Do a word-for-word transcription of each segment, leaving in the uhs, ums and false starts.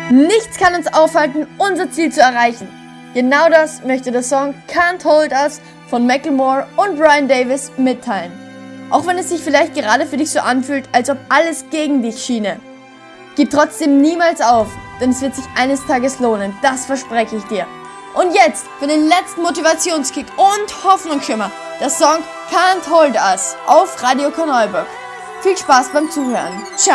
Nichts kann uns aufhalten, unser Ziel zu erreichen. Genau das möchte der Song Can't Hold Us von Macklemore und Brian Davis mitteilen. Auch wenn es sich vielleicht gerade für dich so anfühlt, als ob alles gegen dich schiene. Gib trotzdem niemals auf, denn es wird sich eines Tages lohnen, das verspreche ich dir. Und jetzt für den letzten Motivationskick und Hoffnungsschimmer, der Song Can't Hold Us auf Radio Korneuburg. Viel Spaß beim Zuhören. Ciao!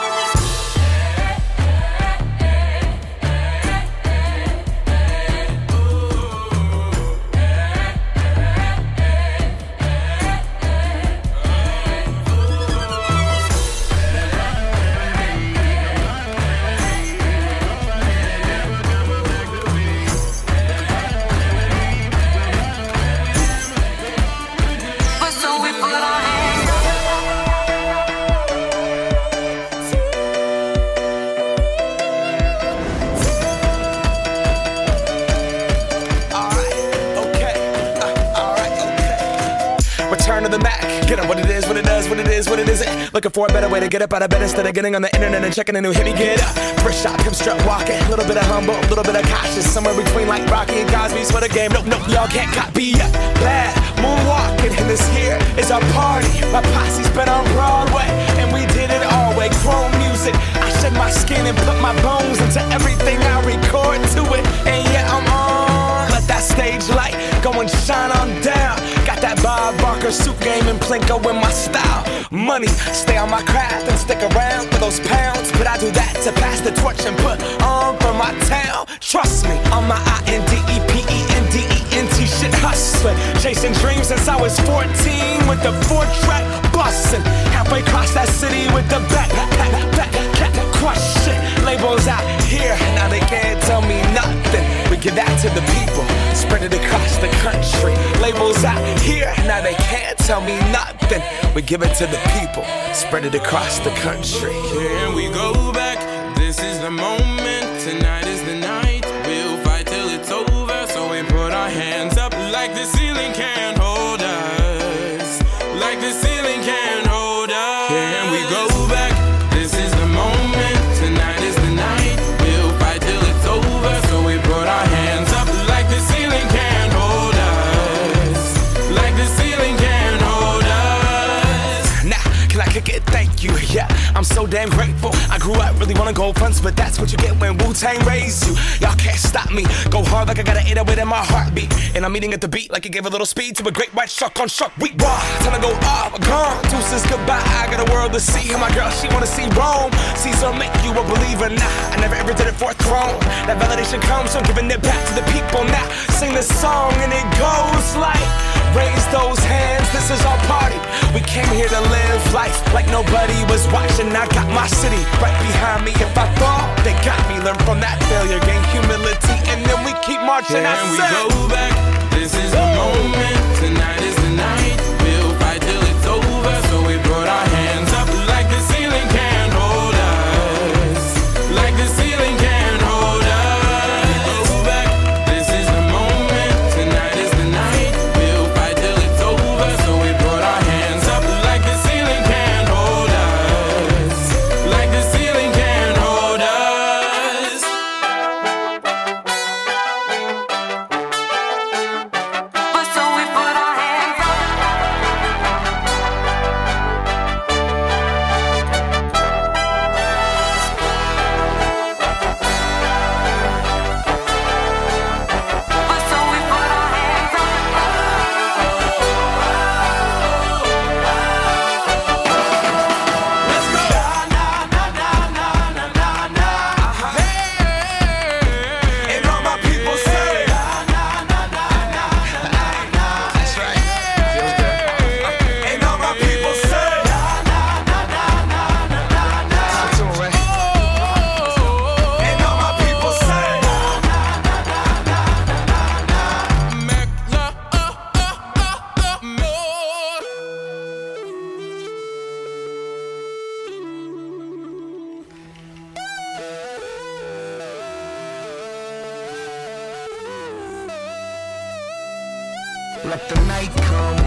Return to the Mac, get up what it is, what it does, what it is, what it isn't. Looking for a better way to get up out of bed instead of getting on the internet and checking a new hit. Me get up, first shot, hip strut walking. A little bit of humble, a little bit of cautious. Somewhere between like Rocky and Cosby's for the game. Nope, nope, y'all can't copy yet. Bad moonwalking, and this here is our party. My posse's been on Broadway, and we did it all way. Chrome music, I shed my skin and put my bones into everything I record to it. And yeah, I'm on. Let that stage light go and shine on down. Got that Bob Barker suit game and Plinko in my style. Money, stay on my craft and stick around for those pounds. But I do that to pass the torch and put on for my town. Trust me, on my I N D E P E N D E N T shit hustling. Chasing dreams since I was fourteen with the four track bustin'. Halfway across that city with the back, back, back, back, crush shit. Labels out here, now they can't tell me nothing. We give that to the people, spread it across the country. Labels out here, now they can't tell me nothing. We give it to the people, spread it across the country. Here we go back, this is the moment, tonight is the night. We'll fight till it's over, so we put our hands up like the ceiling can't hold us. Like the ceiling can't hold us. Here we go back, this is the moment, tonight is the night. We'll fight till it's over, so we put our hands up like the ceiling can't hold us. Like the ceiling can't hold us. Nah, can I kick it? Thank you, yeah, I'm so damn grateful. I grew up really wanna go fronts, but that's what you get when Wu-Tang raised you. Y'all can't stop me, go hard like I got an eight oh eight in my heartbeat. And I'm eating at the beat like it gave a little speed to a great white shark on shark week. Raw, time to go off, gone, deuces goodbye. I got a world to see, and my girl, she wanna see Rome. Caesar make you a believer, nah, I never ever did it for a throne. That validation comes from giving it back to the people. Now, sing this song and it goes like, raise those hands, this is our party. We came here to live life like nobody was watching. I got my city right behind me. If I fall, they got me. Learn from that failure, gain humility, and then we keep marching. Can we go back? This is the moment. Tonight is the night. We'll fight till it's over. So we put our hands up like the ceiling can't hold us. Like the ceiling can't hold us. Go back. This is the moment. Tonight is the night. We'll fight till it's over. So we put our hands up like the ceiling can't hold us. Like the ceiling can't hold us. But so we put our hands up. But so we put our hands up. Let's go. And all my people say, that's right. Feels good. And all my people say, listen to it, right? And all my people say, Let the night come